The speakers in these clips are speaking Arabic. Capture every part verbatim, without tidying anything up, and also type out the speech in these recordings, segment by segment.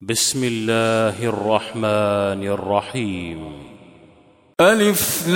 بسم الله الرحمن الرحيم. ألف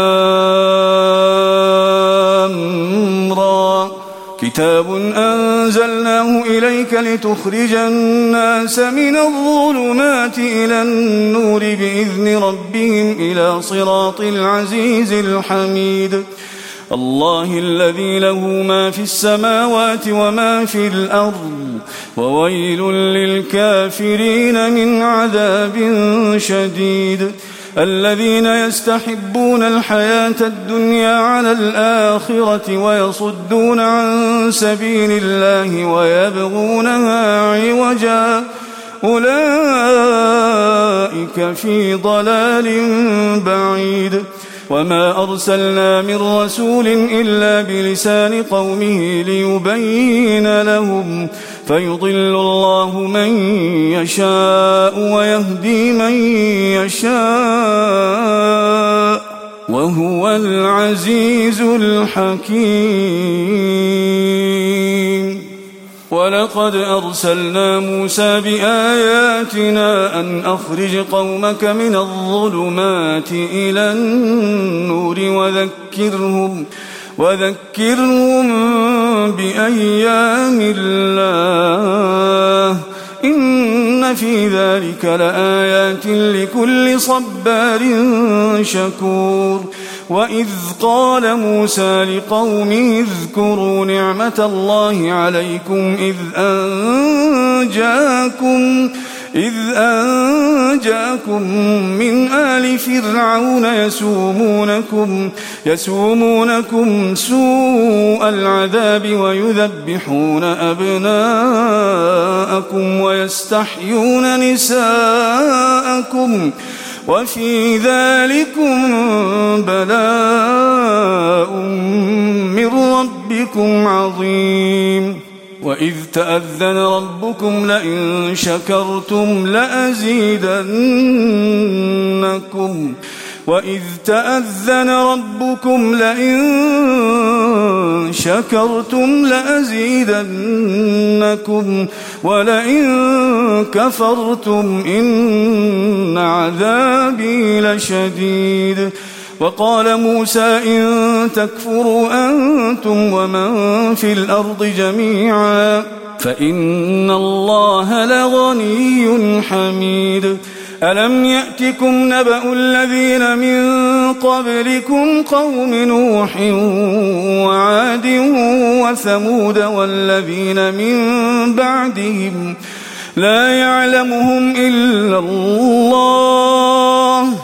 لام را كتاب أنزلناه إليك لتخرج الناس من الظلمات إلى النور بإذن ربهم إلى صراط العزيز الحميد الله الذي له ما في السماوات وما في الأرض وويل للكافرين من عذاب شديد الذين يستحبون الحياة الدنيا على الآخرة ويصدون عن سبيل الله ويبغونها عوجا أولئك في ضلال بعيد وما أرسلنا من رسول إلا بلسان قومه ليبين لهم فيضل الله من يشاء ويهدي من يشاء وهو العزيز الحكيم. ولقد أرسلنا موسى بآياتنا أن أخرج قومك من الظلمات إلى النور وذكرهم وذكرهم بأيام الله إن في ذلك لآيات لكل صبار شكور. وإذ قال موسى لقومه اذكروا نعمة الله عليكم إذ أنجاكم إذ أنجاكم من آل فرعون يسومونكم يسومونكم سوء العذاب ويذبحون أبناءكم ويستحيون نساءكم وفي ذلكم بلاء من ربكم عظيم. وإذ تأذن ربكم لئن شكرتم لأزيدنكم وإذ تأذن ربكم لئن شكرتم لأزيدنكم ولئن كفرتم إن عذابي لشديد. وقال موسى إن تكفروا أنتم ومن في الأرض جميعا فإن الله لغني حميد. ألم يأتكم نبأ الذين من قبلكم قوم نوح وعاد وثمود والذين من بعدهم لا يعلمهم إلا الله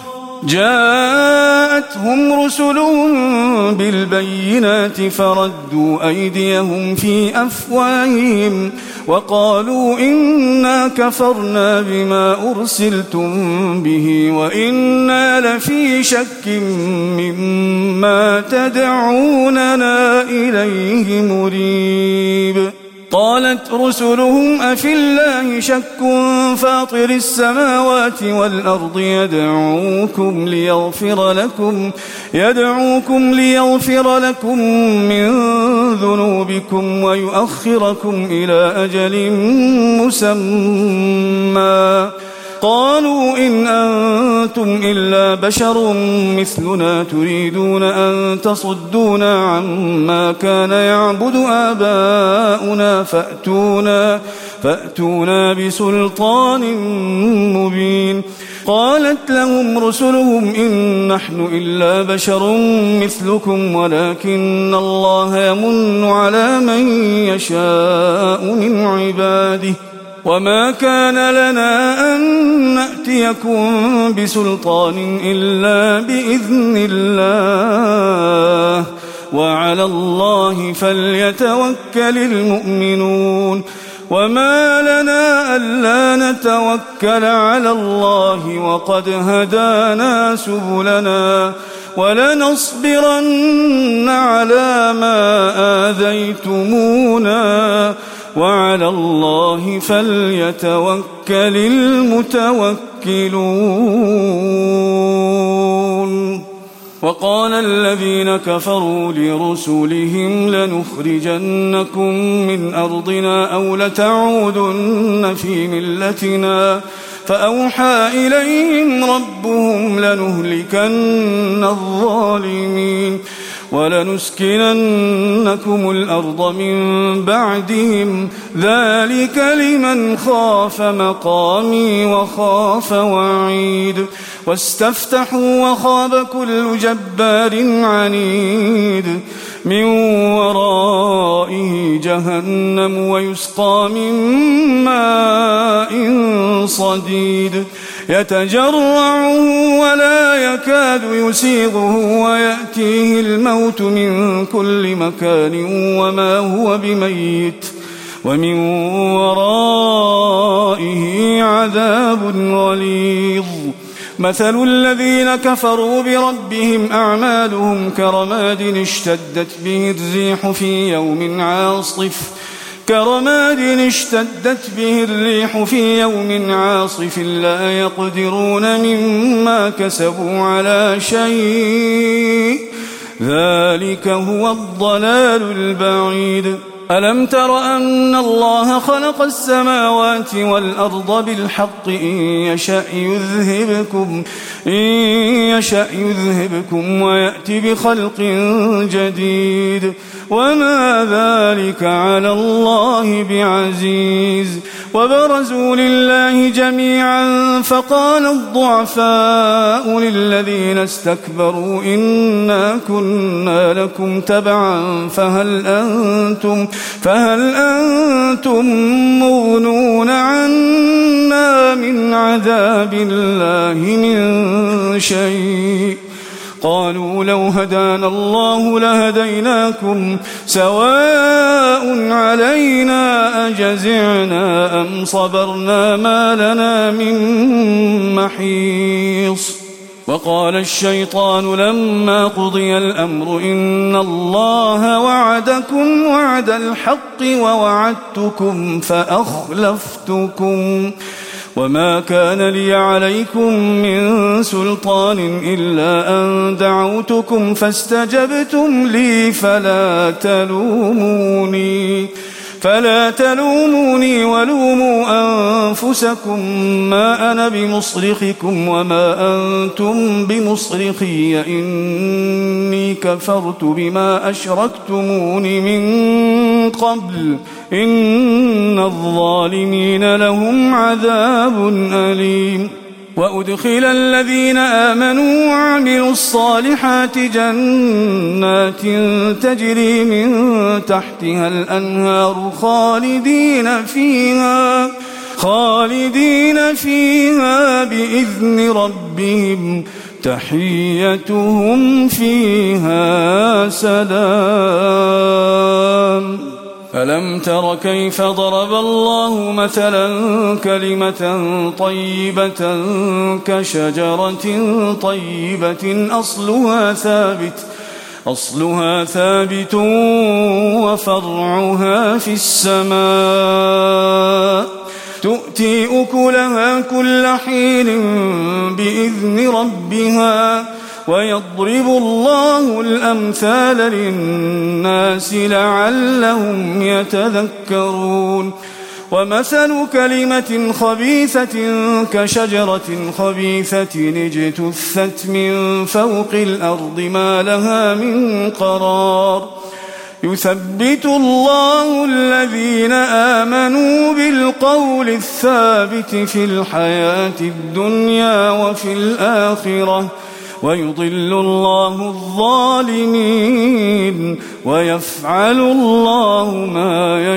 جاءتهم رسلهم بالبينات فردوا أيديهم في أفواههم وقالوا إنا كفرنا بما أرسلتم به وإنا لفي شك مما تدعوننا إليه مريب. قالت رسلهم أفي الله شك فاطر السماوات والأرض يدعوكم ليغفر لكم يدعوكم ليغفر لكم من ذنوبكم ويؤخركم إلى أجل مسمى قالوا إن أنتم إلا بشر مثلنا تريدون أن تصدونا عما كان يعبد آباؤنا فأتونا, فأتونا بسلطان مبين. قالت لهم رسلهم إن نحن إلا بشر مثلكم ولكن الله يمن على من يشاء من عباده وما كان لنا أن نأتيكم بسلطان إلا بإذن الله وعلى الله فليتوكل المؤمنون. وما لنا ألا نتوكل على الله وقد هدانا سبلنا ولنصبرن على ما آذيتمونا وعلى الله فليتوكل المتوكلون. وقال الذين كفروا لرسلهم لنخرجنكم من أرضنا أو لتعودن في ملتنا فأوحى إليهم ربهم لنهلكن الظالمين ولنسكننكم الأرض من بعدهم ذلك لمن خاف مقامي وخاف وعيد واستفتحوا وخاب كل جبار عنيد من ورائه جهنم ويسقى من ماء صديد يتجرعه ولا يكاد يسيغه ويأتيه الموت من كل مكان وما هو بميت ومن ورائه عذاب غليظ مثل الذين كفروا بربهم أعمالهم كرماد اشتدت به الريح في يوم عاصف كرماد اشتدت به الريح في يوم عاصف لا يقدرون مما كسبوا على شيء ذلك هو الضلال البعيد ألم تر أن الله خلق السماوات والأرض بالحق إن يشأ يذهبكم, إن يشأ يذهبكم ويأتي بخلق جديد وما ذلك على الله بعزيز وبرزوا لله جميعا فقال الضعفاء للذين استكبروا إنا كنا لكم تبعا فهل أنتم, فهل أنتم مغنون عنا من عذاب الله من شيء قالوا لو هدانا الله لهديناكم سواء علينا أجزعنا أم صبرنا ما لنا من محيص وقال الشيطان لما قضي الأمر إن الله وعدكم وعد الحق ووعدتكم فأخلفتكم وما كان لي عليكم من سلطان إلا أن دعوتكم فاستجبتم لي فلا تلوموني فلا تلوموني ولوموا أنفسكم ما أنا بمصرخكم وما أنتم بمصرخي إني كفرت بما أشركتمون من قبل إن الظالمين لهم عذاب أليم وأدخل الذين آمنوا وعملوا الصالحات جنات تجري من تحتها الأنهار خالدين فيها خالدين فيها بإذن ربهم تحيتهم فيها سلام ألم تر كيف ضرب الله مثلا كلمة طيبة كشجرة طيبة أصلها ثابت أصلها ثابت وفرعها في السماء تؤتي أكلها كل حين بإذن ربها ويضرب الله الأمثال للناس لعلهم يتذكرون ومثل كلمة خبيثة كشجرة خبيثة اجتثت من فوق الأرض ما لها من قرار يثبت الله الذين آمنوا بالقول الثابت في الحياة الدنيا وفي الآخرة ويضل الله الظالمين ويفعل الله ما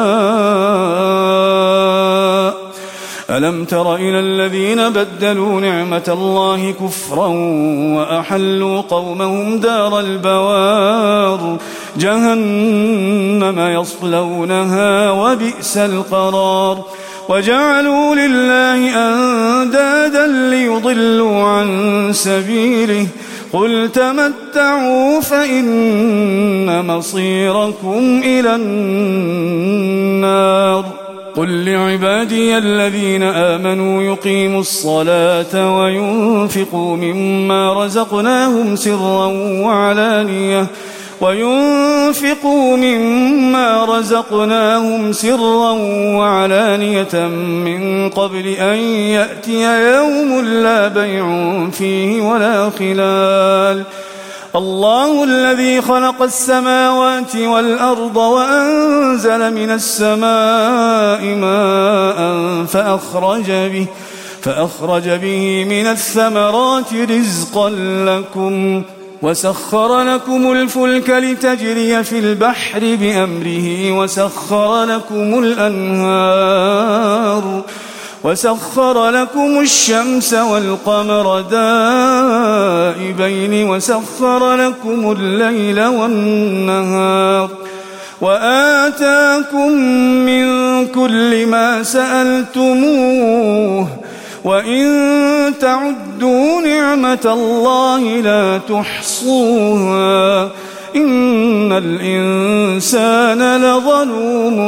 يشاء ألم تر إلى الذين بدلوا نعمة الله كفرا وأحلوا قومهم دار البوار جهنم يصلونها وبئس القرار وجعلوا لله أندادا ليضلوا عن سبيله قل تمتعوا فإن مصيركم إلى النار قل لعبادي الذين آمنوا يقيموا الصلاة وينفقوا مما رزقناهم سرا وعلانية وينفقوا مما رزقناهم سرا وعلانية من قبل أن يأتي يوم لا بيع فيه ولا خلال. الله الذي خلق السماوات والأرض وأنزل من السماء ماء فأخرج به, فأخرج به من الثمرات رزقا لكم وسخر لكم الفلك لتجري في البحر بأمره وسخر لكم الأنهار وسخر لكم الشمس والقمر دائبين وسخر لكم الليل والنهار وآتاكم من كل ما سألتموه وإن تعدوا نعمة الله لا تحصوها إن الإنسان لظلوم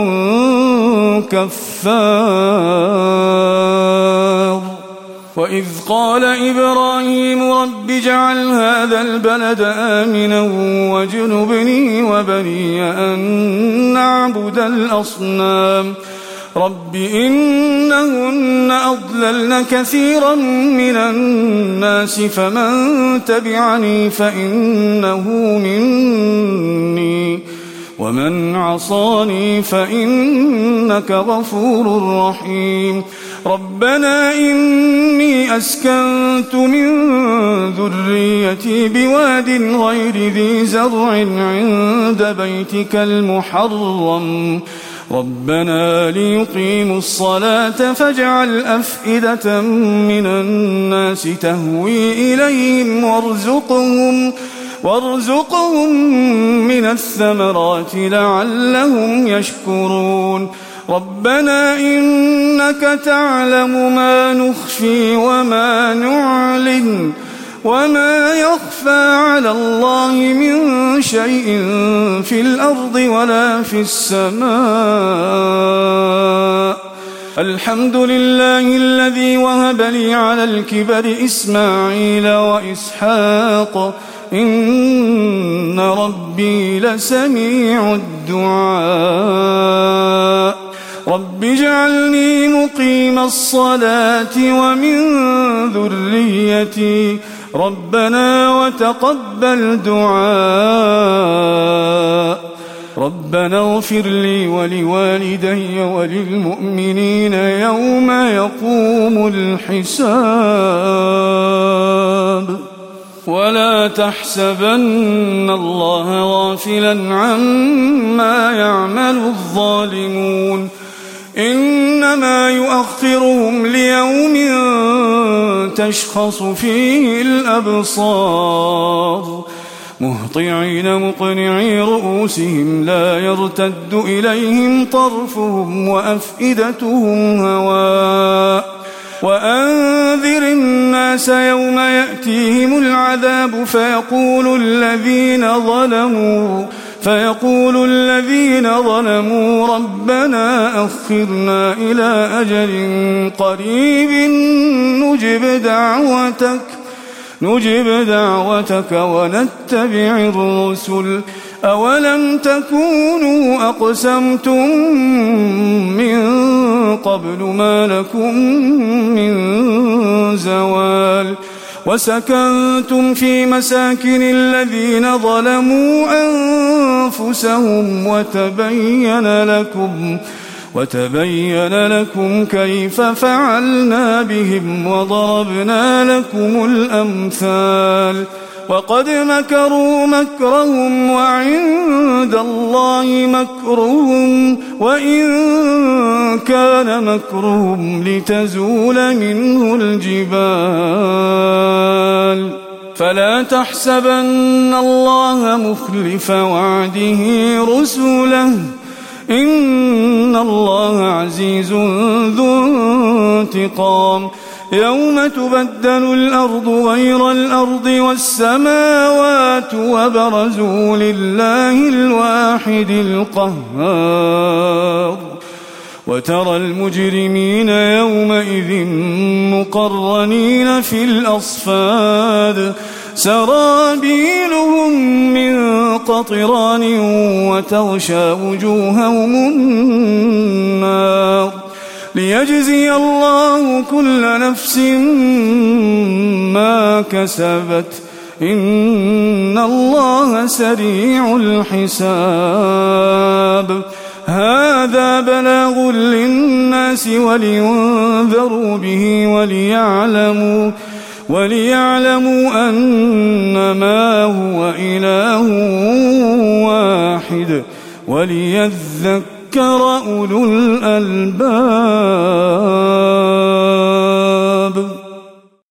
كفار. وإذ قال إبراهيم رب اجعل هذا البلد آمنا واجنبني وبني أن نعبد الأصنام رب إنهن أضللن كثيرا من الناس فمن تبعني فإنه مني ومن عصاني فإنك غفور رحيم. ربنا إني أسكنت من ذريتي بواد غير ذي زرع عند بيتك المحرم ربنا ليقيموا الصلاة فاجعل أفئدة من الناس تهوي إليهم وارزقهم, وارزقهم من الثمرات لعلهم يشكرون. ربنا إنك تعلم ما نخفي وما نعلن وما يخفى على الله من شيء في الأرض ولا في السماء. الحمد لله الذي وهب لي على الكبر إسماعيل وإسحاق إن ربي لسميع الدعاء. رب اجعلني مقيم الصلاة ومن ذريتي ربنا وتقبل دعاء. ربنا اغفر لي ولوالدي وللمؤمنين يوم يقوم الحساب. ولا تحسبن الله غافلا عما يعمل الظالمون إنما يؤخرهم ليوم تشخص فيه الأبصار مهطعين مقنعي رؤوسهم لا يرتد إليهم طرفهم وأفئدتهم هواء. وأنذر الناس يوم يأتيهم العذاب فيقول الذين ظلموا فيقول الذين ظلموا ربنا أخرنا إلى أجل قريب نجب دعوتك نجب دعوتك ونتبع الرسل أولم تكونوا أقسمتم من قبل ما لكم من زوال وسكنتم في مساكن الذين ظلموا أنفسهم وتبين لكم وتبين لكم كيف فعلنا بهم وضربنا لكم الأمثال. وقد مكروا مكرهم وعند الله مكرهم وإن كان مكرهم لتزول منه الجبال. فلا تحسبن الله مخلف وعده رسله إن الله عزيز ذو انتقام. يوم تبدل الأرض غير الأرض والسماوات وبرزوا لله الواحد القهار وترى المجرمين يومئذ مقرنين في الأصفاد سرابيلهم من قطران وتغشى وجوههم النار ليجزي الله كل نفس ما كسبت إن الله سريع الحساب هذا بلاغ للناس ولينذروا به وليعلموا وليعلموا أنما هو إله واحد وليذكر أولو الألباب.